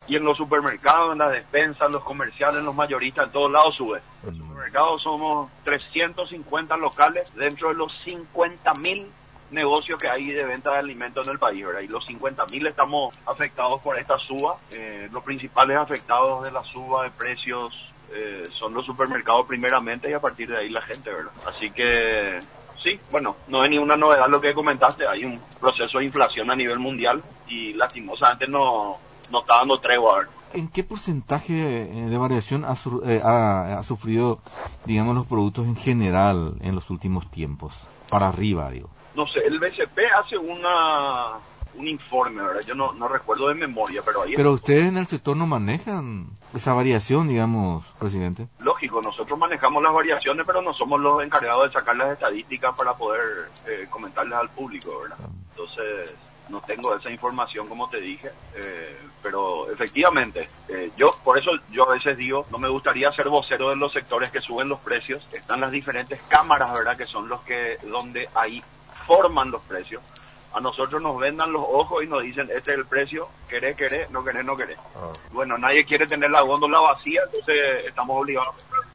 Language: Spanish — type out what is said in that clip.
Y en los supermercados, en las despensas, en los comerciales, en los mayoristas, en todos lados sube. En los supermercados somos 350 locales dentro de los 50.000 negocios que hay de venta de alimentos en el país, ¿verdad? Y los 50.000 estamos afectados por esta suba. Los principales afectados de la suba de precios son los supermercados primeramente y a partir de ahí la gente, ¿verdad? Así que sí, bueno, no es ninguna novedad lo que comentaste, hay un proceso de inflación a nivel mundial y lastimosamente no está dando tregua, ¿verdad? ¿En qué porcentaje de variación ha sufrido, digamos, los productos en general en los últimos tiempos? Para arriba, digo. No sé, el BCP hace un informe, ¿verdad? Yo no recuerdo de memoria, pero ahí... Pero ustedes en el sector no manejan esa variación, digamos, presidente. Lógico, nosotros manejamos las variaciones, pero no somos los encargados de sacar las estadísticas para poder comentarles al público, ¿verdad? Entonces, no tengo esa información, como te dije, pero efectivamente, por eso yo a veces digo, no me gustaría ser vocero de los sectores que suben los precios. Están las diferentes cámaras, ¿verdad? Que son donde ahí forman los precios. A nosotros nos vendan los ojos y nos dicen, este es el precio, querés, no querés. Bueno, nadie quiere tener la góndola vacía, entonces estamos obligados a